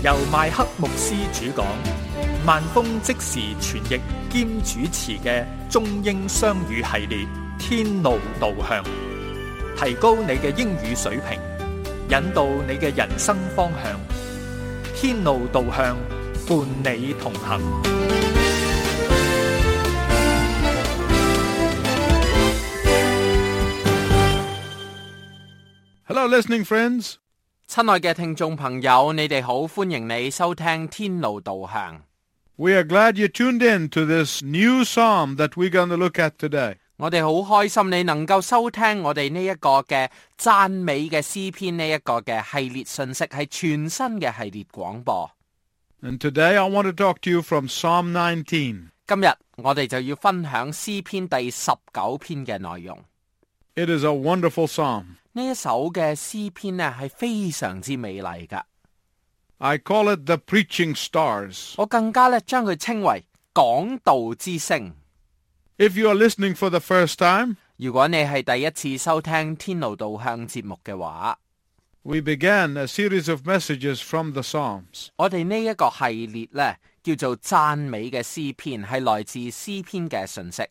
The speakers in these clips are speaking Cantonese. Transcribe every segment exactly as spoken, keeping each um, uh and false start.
由麥克牧師主講，萬峰即時傳譯兼主持嘅中英雙語系列《天路導向》，提高你嘅英語水平，引導你嘅人生方向。天路導向，伴你同行。 Hello, listening friends. 親愛嘅聽眾朋友，你哋好，歡迎你收聽天路導向。 We are glad you tuned in to this new psalm that we're going to look at today. 我哋好開心你能夠收聽我哋呢一個嘅讚美嘅詩篇呢一個嘅系列信息，係全新嘅系列廣播。 And today I want to talk to you from Psalm nineteen. 今日我哋就要分享詩篇第十九篇嘅內容。 It is a wonderful psalm. 呢一首嘅詩篇呢係非常之美麗噶。 I call it the preaching stars. 我更加咧將佢稱為講道之星。 If you are listening for the first time, 如果你係第一次收聽天路導向節目嘅話， we began a series of messages from the Psalms. 我哋呢一個系列咧叫做讚美嘅詩篇，係來自詩篇嘅信息。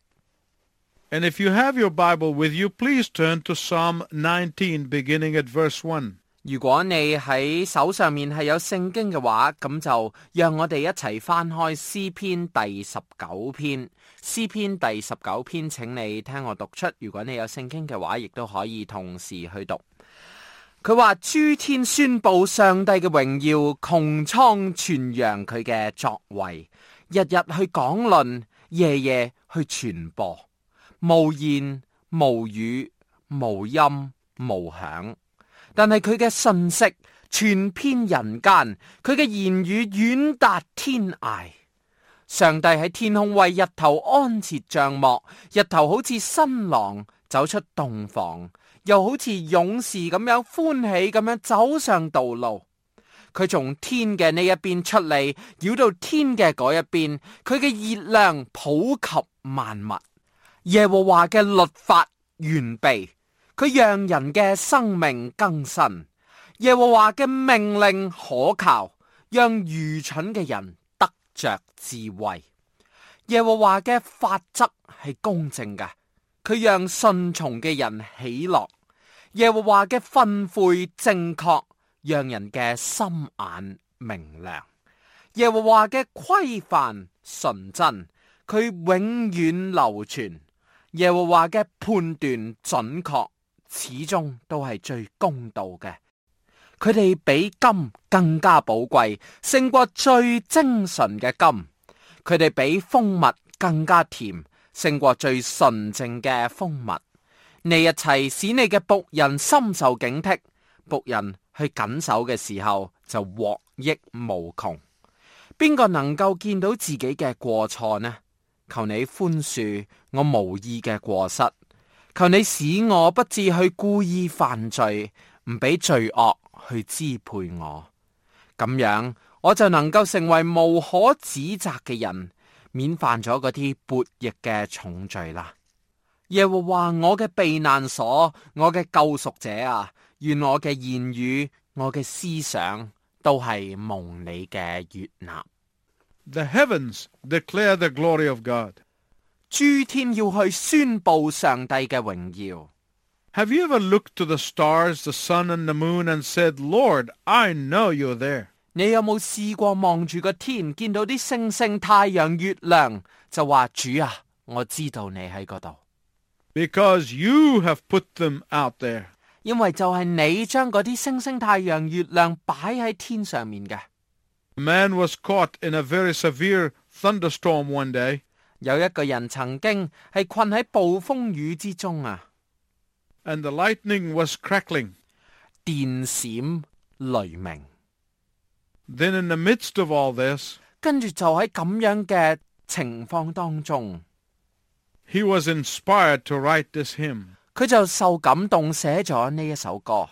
And if you have your Bible with you, please turn to Psalm nineteen, beginning at verse one. 如果你喺手上面係有聖經嘅話，咁就讓我哋一齊翻開詩篇第十九篇。詩篇第十九篇，請你聽我讀出。如果你有聖經嘅話，亦都可以同時去讀。佢話：諸天宣布上帝嘅榮耀，穹蒼傳揚佢嘅作為，日日去講論，夜夜去傳播。無言無語無音無響，但係佢嘅信息傳遍人間，佢嘅言語遠達天涯。上帝喺天空為日頭安設帳幕，日頭好似新郎走出洞房，又好似勇士咁樣歡喜咁樣走上道路。佢從天嘅呢一邊出嚟，繞到天嘅嗰一邊，佢嘅熱量普及萬物。耶和華嘅律法完備，佢讓人嘅生命更新。耶和華嘅命令可靠，讓愚蠢嘅人得着智慧。耶和華嘅法則係公正嘅，佢讓順從嘅人喜樂。耶和華嘅訓誨正確，讓人嘅心眼明亮。耶和華嘅規範純真，佢永遠流傳。耶和華嘅判斷準確，始終都係最公道嘅。佢哋比金更加寶貴，勝過最精純嘅金。佢哋比蜂蜜更加甜，勝過最純正嘅蜂蜜。呢一切使你嘅僕人深受警惕，僕人去謹守嘅時候就獲益無窮。邊個能夠見到自己嘅過錯呢？求你寬恕我無意嘅過失，求你使我不至去故意犯罪，唔俾罪惡去支配我。咁樣我就能夠成為無可指責嘅人，免犯咗嗰啲悖逆嘅重罪啦。耶和華我嘅避難所，我嘅救贖者啊，願我嘅言語，我嘅思想都係蒙你嘅悅納。 The heavens declare the glory of God. 諸天要去宣布上帝嘅榮耀。 Have you ever looked to the stars, the sun and the moon and said, Lord, I know you're there? 你有冇試過望住個天，見到啲星星、太陽、月亮，就話主啊，我知道你喺嗰度。 Because you have put them out there. 因為就係你將嗰啲星星、太陽、月亮擺喺天上面嘅。 A man was caught in a very severe thunderstorm one day. 有一個人曾經係困喺暴風雨之中啊。 And the lightning was crackling. 電閃雷鳴。 Then in the midst of all this, 跟住就喺咁樣嘅情況當中， he was inspired to write this hymn. 佢就受感動寫咗呢一首歌。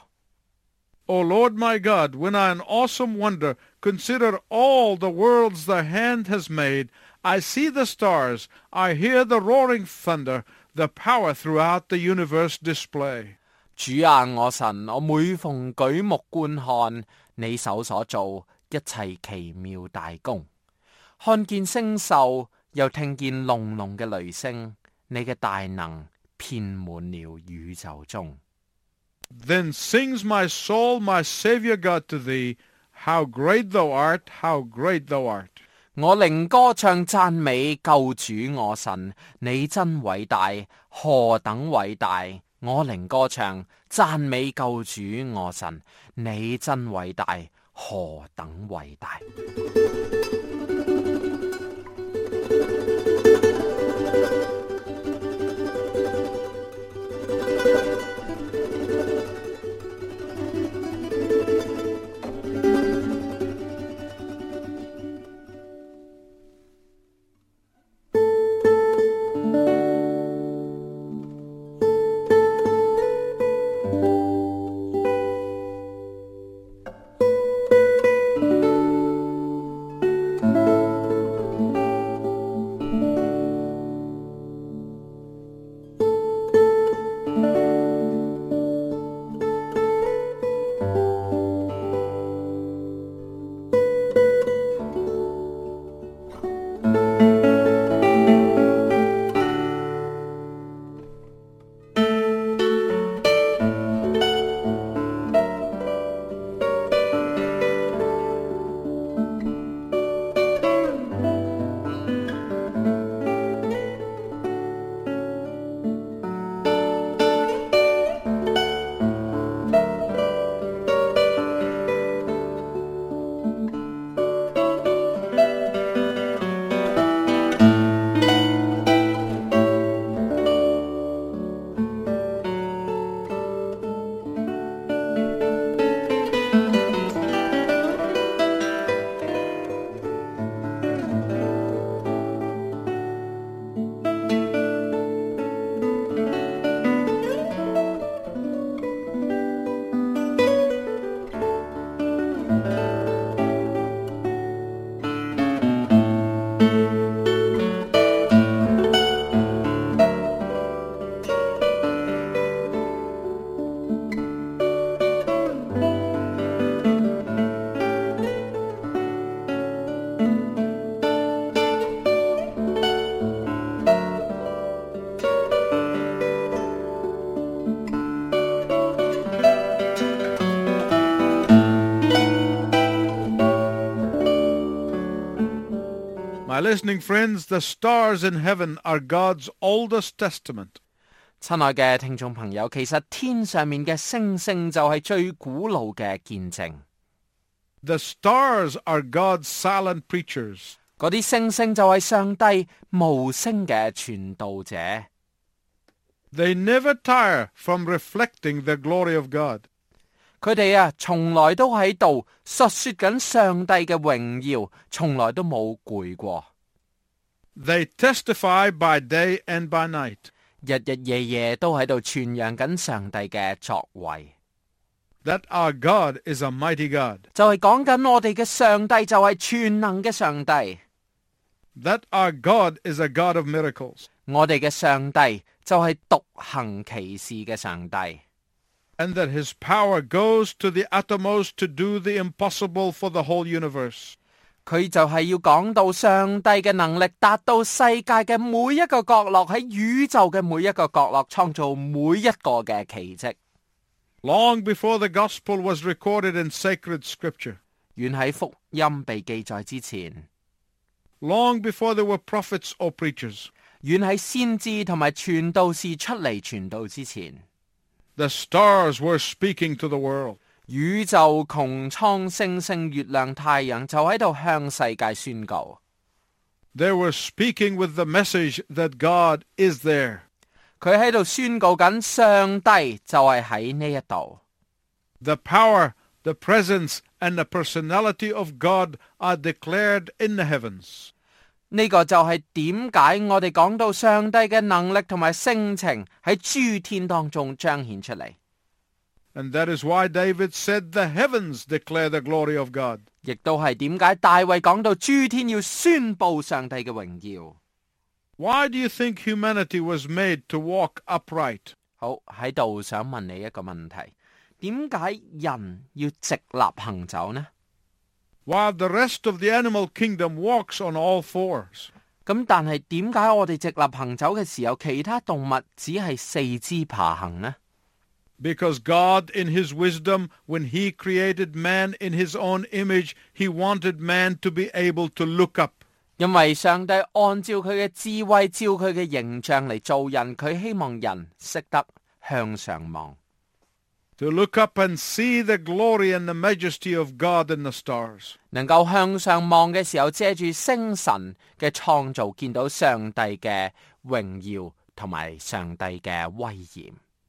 O Lord my God, when I in awesome wonder consider all the worlds thy hand has made, I see the stars, I hear the roaring thunder, the power throughout the universe display. 主啊，我神，我每逢舉目觀看你手所做， 一切奇妙大功。看見星宿，又聽見隆隆嘅雷聲，你嘅大能遍滿了宇宙中。 Then sings my soul, my Saviour God, to thee, how great thou art, how great thou art. 我靈歌唱讚美救主我神，你真偉大，何等偉大！我靈歌唱讚美救主我神，你真偉大，何等偉大！ My listening friends, the stars in heaven are God's oldest testament. 親愛嘅聽眾朋友，其實天上面嘅星星就係最古老嘅見證。 The stars are God's silent preachers. 嗰啲星星就係上帝無聲嘅傳道者。 They never tire from reflecting the glory of God. 佢哋啊，從來都喺度述說緊上帝嘅榮耀，從來都冇攰過。 They testify by day and by night. 日日夜夜都喺度傳揚緊上帝嘅作為。 That our God is a mighty God. 就係講緊我哋嘅上帝就係全能嘅上帝。 That our God is a God of miracles. 我哋嘅上帝就係獨行奇事嘅上帝。 And that his power goes to the uttermost to do the impossible for the whole universe. 佢就係要講到上帝嘅能力達到世界嘅每一個角落，喺宇宙嘅每一個角落創造每一個嘅奇蹟。 Long before the gospel was recorded in sacred scripture. 遠喺福音被記載之前。 Long before there were prophets or preachers. 遠喺先知同埋傳道士出嚟傳道之前。 The stars were speaking to the world. 宇宙穹蒼星星月亮太陽就喺度向世界宣告。 They were speaking with the message that God is there. 佢喺度宣告緊上帝就係喺呢一度。 The power, the presence, and the personality of God are declared in the heavens. 呢個就係點解我哋講到上帝嘅能力同埋性情喺諸天當中彰顯出嚟。 And that is why David said the heavens declare the glory of God. 亦都係點解大衛講到諸天要宣布上帝嘅榮耀。 Why do you think humanity was made to walk upright? 好，喺度想問你一個問題，點解人要直立行走呢？ while the rest of the animal kingdom walks on all fours. 咁但係點解我哋直立行走嘅時候，其他動物只係四肢爬行呢？ Because God, in His wisdom, when He created man in His own image, He wanted man to be able to look up. 因為上帝按照佢嘅智慧，照佢嘅形象嚟造人，佢希望人識得向上望。 To look up and see the glory and the majesty of God in the stars. 能夠向上望嘅時候，借住星神嘅創造，見到上帝嘅榮耀同埋上帝嘅威嚴。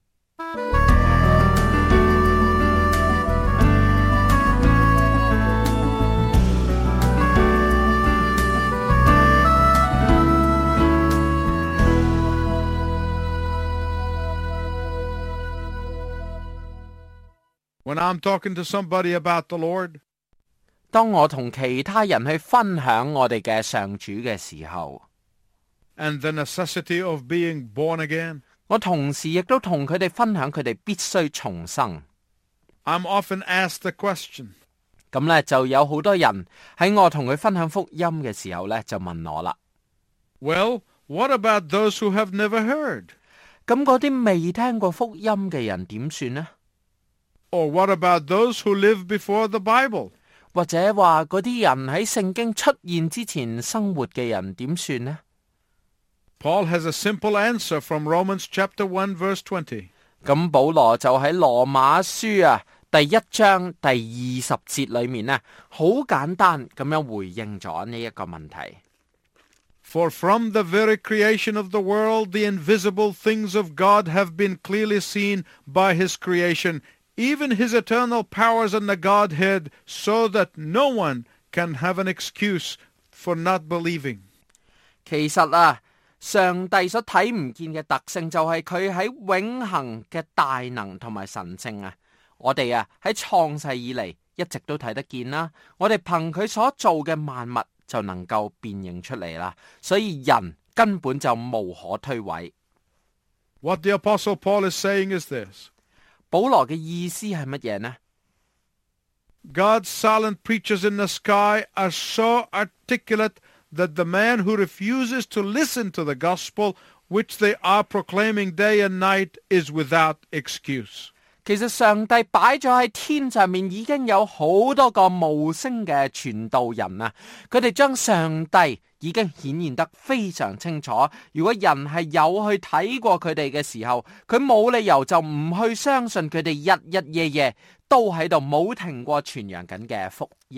When I'm talking to somebody about the Lord, 當我同其他人去分享我哋嘅上主嘅時候， and the necessity of being born again, 我同時亦都同佢哋分享佢哋必須重生。 I'm often asked the question, 咁呢，就有好多人喺我同佢分享福音嘅時候呢，就問我啦。 well, what about those who have never heard? 咁嗰啲未聽過福音嘅人點算呢？ Or what about those who lived before the Bible? 或者話嗰啲人喺聖經出現之前生活嘅人點算呢？ Paul has a simple answer from Romans chapter one verse twenty. 咁保羅就喺羅馬書啊第一章第二十節裏面呢，好簡單咁樣回應咗呢一個問題。 For from the very creation of the world, the invisible things of God have been clearly seen by His creation, even His eternal powers and the Godhead, so that no one can have an excuse for not believing. 其實啊，上帝所睇唔見嘅特性就係佢喺永恆嘅大能同埋神聖啊！我哋啊喺創世以嚟一直都睇得見啦，我哋憑佢所做嘅萬物就能夠辨認出嚟啦，所以人根本就無可推諉。 What the Apostle Paul is saying is this. 保羅嘅意思係乜嘢呢？ God's silent preachers in the sky are so articulate that the man who refuses to listen to the gospel which they are proclaiming day and night is without excuse. 其實上帝擺咗喺天上面已經有好多個無聲嘅傳道人啊，佢哋將上帝已經顯現得非常清楚。如果人係有去睇過佢哋嘅時候，佢冇理由就唔去相信佢哋日日夜夜都喺度冇停過傳揚緊嘅福音。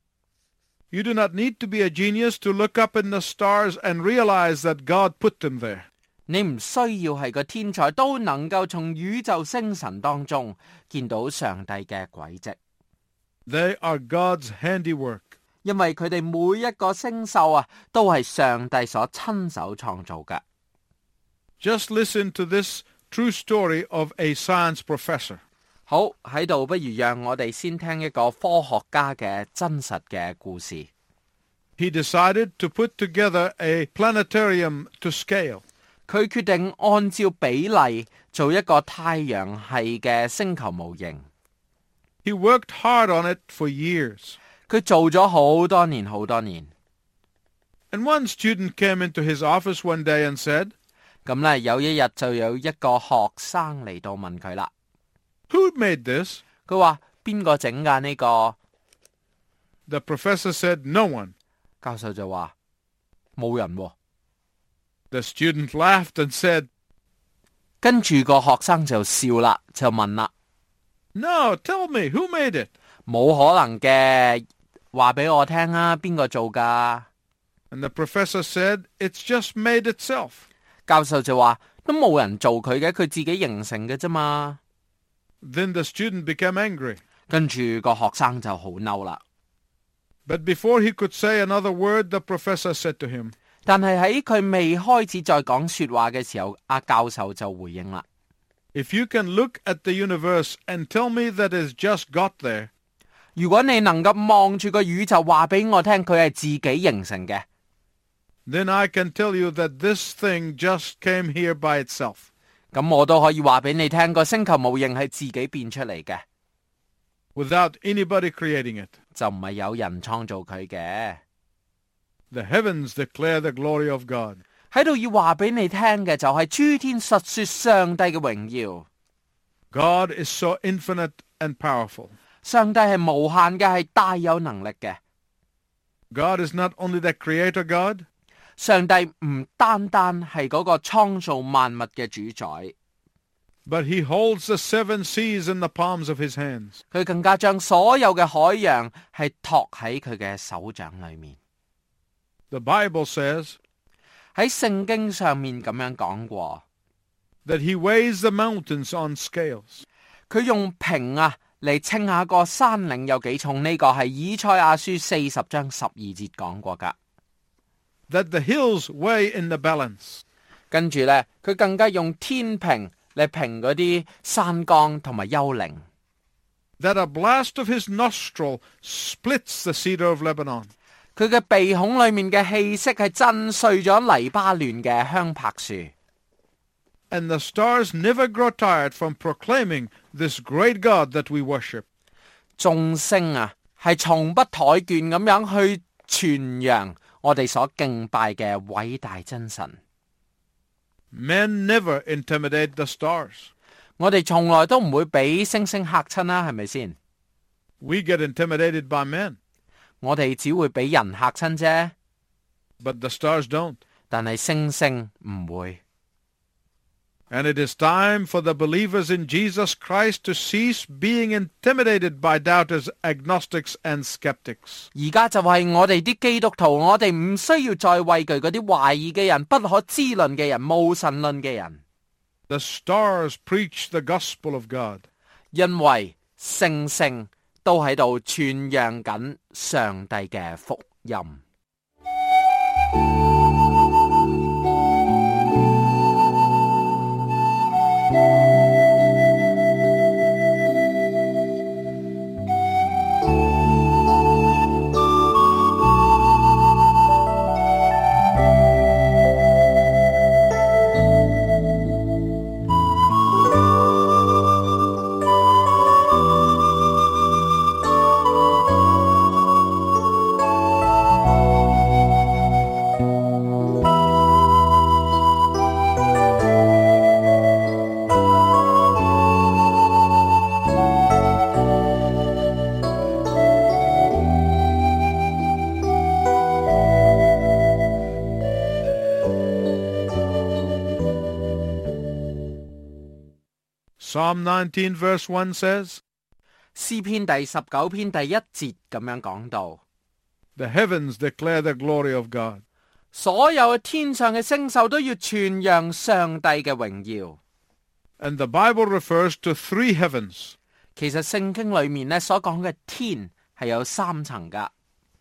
You do not need to be a genius to look up in the stars and realize that God put them there. 你唔需要係個天才都能夠從宇宙星辰當中見到上帝嘅軌跡。 They are God's handiwork. 因為佢哋每一個星宿啊，都係上帝所親手創造嘅。 Just listen to this true story of a science professor. 好，喺度不如讓我哋先聽一個科學家嘅真實嘅故事。 He decided to put together a planetarium to scale. 佢決定按照比例做一個太陽系嘅星球模型。 He worked hard on it for years. 佢做咗好多年好多年。 And one student came into his office one day and said, 咁呢，有一日就有一個學生嚟到問佢啦。 Who made this? 佢話邊個整㗎呢個？ The professor said, No one. 教授就話冇人喎。 The student laughed and said, 跟住個學生就笑啦，就問啦。 No, tell me, who made it? 冇可能嘅，話俾我聽啊，邊個做㗎？ And the professor said, It's just made itself. 教授就話都冇人做佢嘅，佢自己形成嘅啫嘛。 Then the student became angry. 跟住個學生就好嬲啦。 But before he could say another word, the professor said to him, 但係喺佢未開始再講說話嘅時候，阿教授就回應啦。 If you can look at the universe and tell me that it's just got there, 如果你能夠望住個宇宙話俾我聽，佢係自己形成嘅， then I can tell you that this thing just came here by itself. 咁我都可以話俾你聽，個星球模型係自己變出嚟嘅。 without anybody creating it. 就唔係有人創造佢嘅。 The heavens declare the glory of God. 喺度要話俾你聽嘅就係諸天述說上帝嘅榮耀。 God is so infinite and powerful. 上帝係無限嘅，係大有能力嘅。 God is not only the creator God, 上帝唔單單係嗰個創造萬物嘅主宰， but he holds the seven seas in the palms of his hands. 佢更加將所有嘅海洋係托喺佢嘅手掌裏面。 The Bible says 喺聖經上面咁樣講過， that he weighs the mountains on scales. 佢用瓶啊嚟稱下個山嶺有幾重，呢個係以賽亞書四十章十二節講過噶。 That the hills weigh in the balance. 跟住呢，佢更加用天平嚟評嗰啲山崗同埋丘陵。 That a blast of his nostril splits the cedar of Lebanon. 佢嘅鼻孔裏面嘅氣息係震碎咗黎巴嫩嘅香柏樹。 And the stars never grow tired from proclaiming this great God that we worship. 眾星啊，係從不怠倦咁樣去傳揚我哋所敬拜嘅偉大真神。 Men never intimidate the stars. 我哋從來都唔會俾星星嚇親啦，係咪先？ We get intimidated by men, 我哋只會俾人嚇親啫， but the stars don't. 但係星星唔會。 And it is time for the believers in Jesus Christ to cease being intimidated by doubters, agnostics, and skeptics. 而家就係我哋啲基督徒，我哋唔需要再畏懼嗰啲懷疑嘅人、不可知論嘅人、無神論嘅人。 The stars preach the gospel of God. 因為星星都喺度傳揚緊上帝嘅福音。 Psalm nineteen verse one says, 詩篇第十九篇第一節咁樣講到， The heavens declare the glory of God. 所有天上嘅星宿都要傳揚上帝嘅榮耀。 And the Bible refers to three heavens. 其實聖經裏面呢所講嘅天係有三層噶。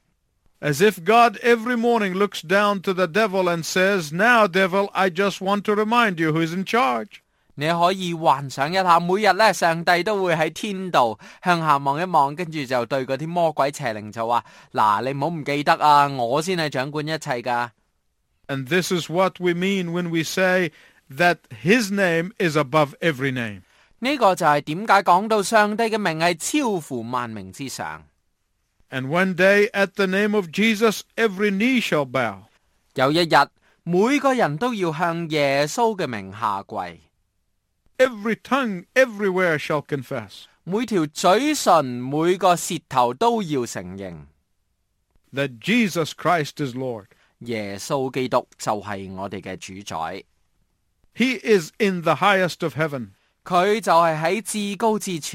As if God every morning looks down to the devil and says, Now, devil, I just want to remind you who is in charge. 你可以幻想一下，每日呢上帝都會喺天度向下望一望，跟住就對嗰啲魔鬼邪靈就話：嗱，你唔好唔記得啊，我先係掌管一切噶。 And this is what we mean when we say that his name is above every name. 呢個就係點解講到上帝嘅名係超乎萬名之上。 And one day at the name of Jesus, every knee shall bow. 有一日，每個人都要向耶穌嘅名下跪。 Every tongue everywhere shall confess 每條嘴唇、每個舌頭都要承認 that Jesus Christ is Lord. 耶穌基督就係我哋嘅主宰。 He is in the highest of heaven. 佢就係喺至高之處。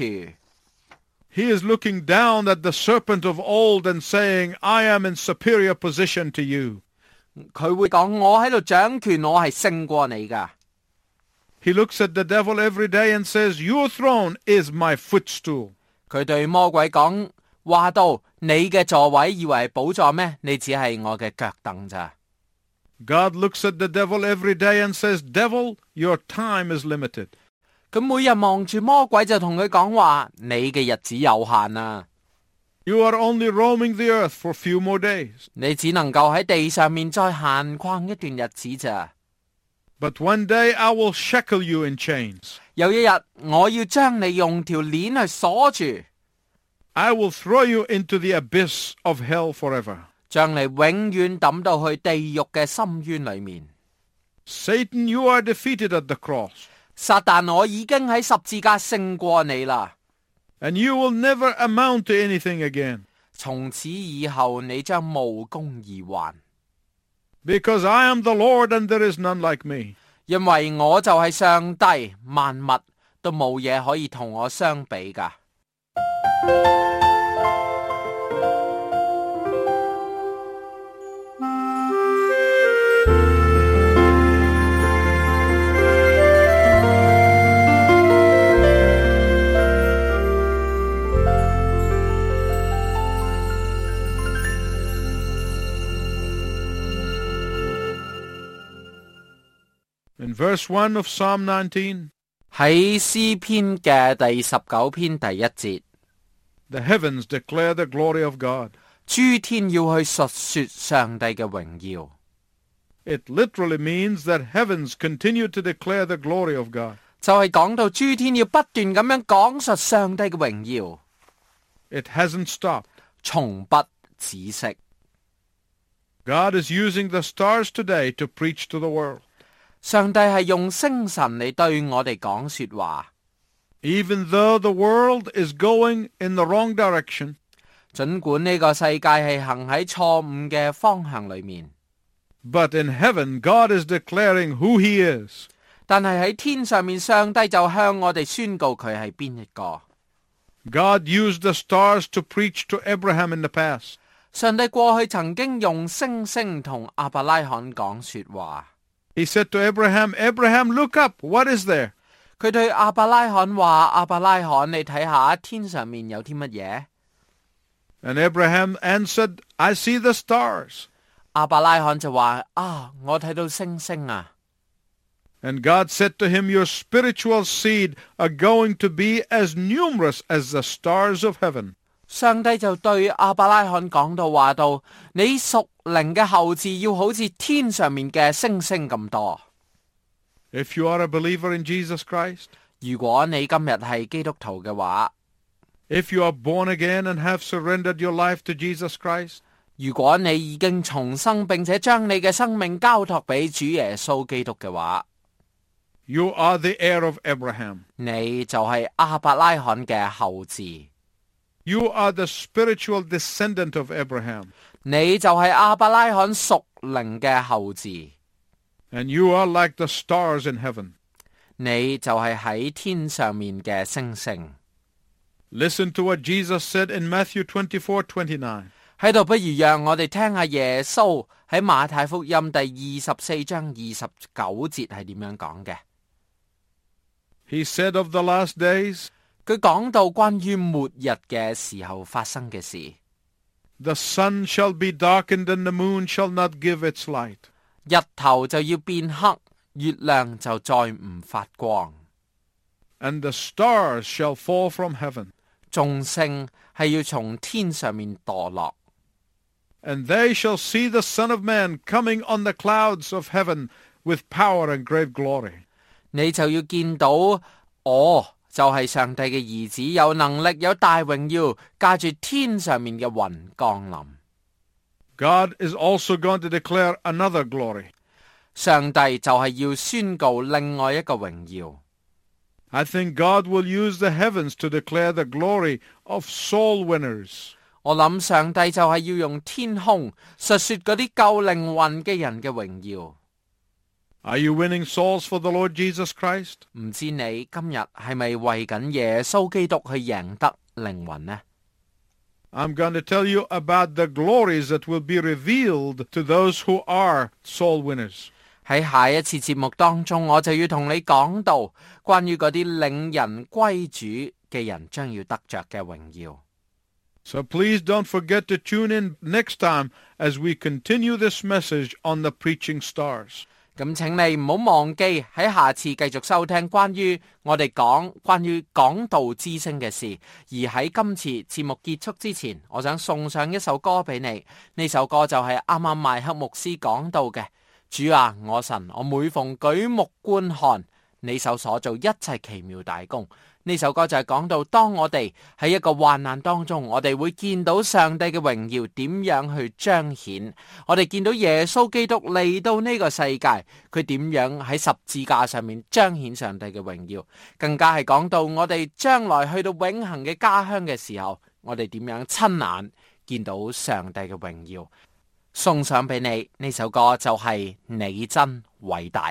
He is looking down at the serpent of old and saying, I am in superior position to you. 佢會講：我喺度掌權，我係勝過你噶。 He looks at the devil every day and says, Your throne is my footstool. 佢對魔鬼講話到：你嘅座位以為係寶座咩？你只係我嘅腳凳咋。 God looks at the devil every day and says, Devil, your time is limited. 咁每日望住魔鬼就同佢講話：你嘅日子有限啊！ You are only roaming the earth for a few more days. 你只能夠喺地上面再閒逛一段日子咋。 But one day I will shackle you in chains. 有一日我要將你用條鏈去鎖住。 I will throw you into the abyss of hell forever. 將你永遠抌到去地獄嘅深淵裏面。 Satan, you are defeated at the cross, 撒旦，我已經喺十字架勝過你啦， and you will never amount to anything again, 從此以後你將無功而還， because I am the Lord and there is none like me. 因為我就係上帝，萬物都冇嘢可以同我相比噶。 In verse one of Psalm nineteen, 喺詩篇嘅第十九篇第一節， the heavens declare the glory of God. 諸天要去述說上帝嘅榮耀。 It literally means that heavens continue to declare the glory of God. 就係講到諸天要不斷咁樣講述上帝嘅榮耀， It hasn't stopped. 從不止息。 God is using the stars today to preach to the world. 上帝係用星辰嚟對我哋講說話， Even though the world is going in the wrong direction, 盡管呢個世界係行喺錯誤嘅方向裏面， but in heaven God is declaring who He is. 但係喺天上面，上帝就向我哋宣告佢係邊一個。 God used the stars to preach to Abraham in the past. 上帝過去曾經用星星同亞伯拉罕講說話。 He said to Abraham, Abraham, look up, what is there? 佢對亞伯拉罕話：亞伯拉罕，你睇下天上面有啲乜嘢？ And Abraham answered, I see the stars. 亞伯拉罕就話：啊，我睇到星星啊！ And God said to him, your spiritual seed are going to be as numerous as the stars of heaven. 上帝就對亞伯拉罕講到話到：你屬靈嘅後嗣要好似天上面嘅星星咁多。 If you are a believer in Jesus Christ, 如果你今日係基督徒嘅話， if you are born again and have surrendered your life to Jesus Christ, 如果你已經重生並且將你嘅生命交託俾主耶穌基督嘅話， you are the heir of Abraham. 你就係亞伯拉罕嘅後嗣， You are the spiritual descendant of Abraham. 你就係亞伯拉罕屬靈嘅後嗣， And you are like the stars in heaven. 你就係喺天上面嘅星星。 Listen to what Jesus said in Matthew twenty-four twenty-nine. 喺度不如讓我哋聽下耶穌喺馬太福音第二十四章二十九節係點樣講嘅。 He said of the last days, 佢講到關於末日嘅時候發生嘅事， the sun shall be darkened and the moon shall not give its light. 日頭就要變黑，月亮就再唔發光， And the stars shall fall from heaven. 眾星係要從天上面墮落， And they shall see the Son of Man coming on the clouds of heaven with power and great glory. 你就要見到我就係上帝嘅兒子，有能力有大榮耀，駕住天上面嘅雲降臨。 God is also going to declare another glory. 上帝就係要宣告另外一個榮耀。 I think God will use the heavens to declare the glory of soul winners. 我諗上帝就係要用天空述說嗰啲救靈魂嘅人嘅榮耀。 Are you winning souls for the Lord Jesus Christ? 唔知你今日係咪為緊耶穌基督去贏得靈魂呢？ I'm going to tell you about the glories that will be revealed to those who are soul winners. 喺下一次節目當中，我就要同你講到關於嗰啲領人歸主嘅人將要得着嘅榮耀。 So please don't forget to tune in next time as we continue this message on the preaching stars. 咁請你唔好忘記喺下次繼續收聽關於我哋講關於講道之聲嘅事。而喺今次節目結束之前，我想送上一首歌俾你。呢首歌就係啱啱麥克牧師講到嘅。主啊，我神，我每逢舉目觀看你手所做一切奇妙大功， 呢首歌就係講到，當我哋喺一個患難當中，我哋會見到上帝嘅榮耀點樣去彰顯。我哋見到耶穌基督嚟到呢個世界，佢點樣喺十字架上面彰顯上帝嘅榮耀。更加係講到我哋將來去到永恆嘅家鄉嘅時候，我哋點樣親眼見到上帝嘅榮耀。送上俾你呢首歌就係你真偉大。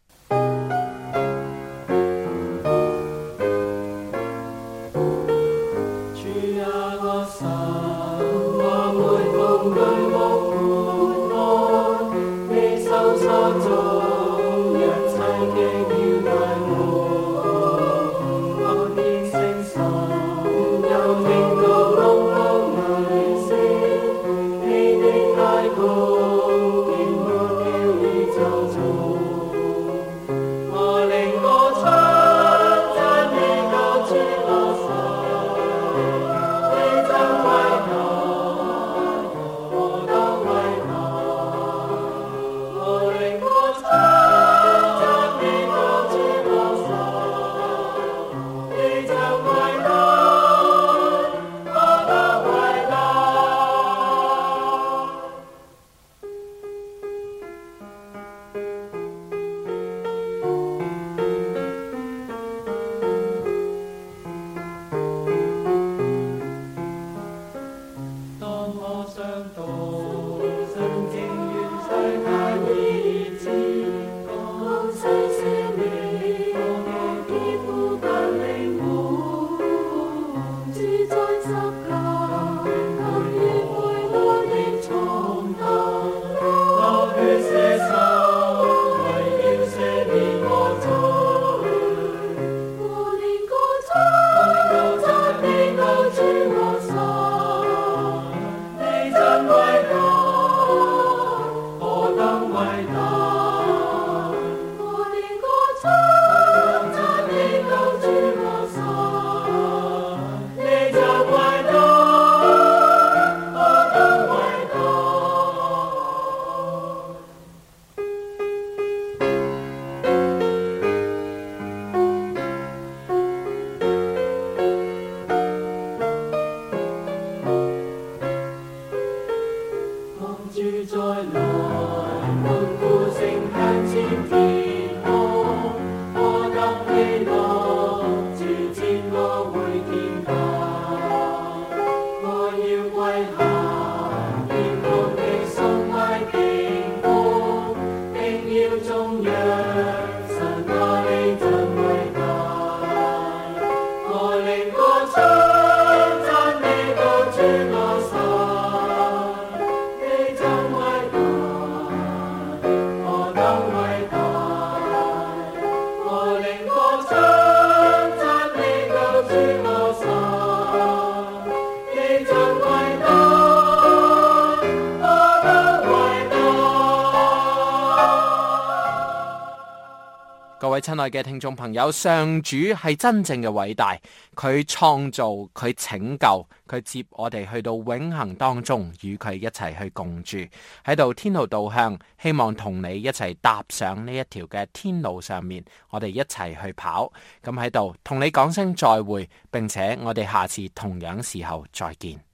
各位親愛嘅聽眾朋友，上主係真正嘅偉大，佢創造，佢拯救，佢接我哋去到永恆當中，與佢一齊去共住，喺度天路導向，希望同你一齊踏上呢一條嘅天路上面，我哋一齊去跑。咁喺度同你講聲再會，並且我哋下次同樣時候再見。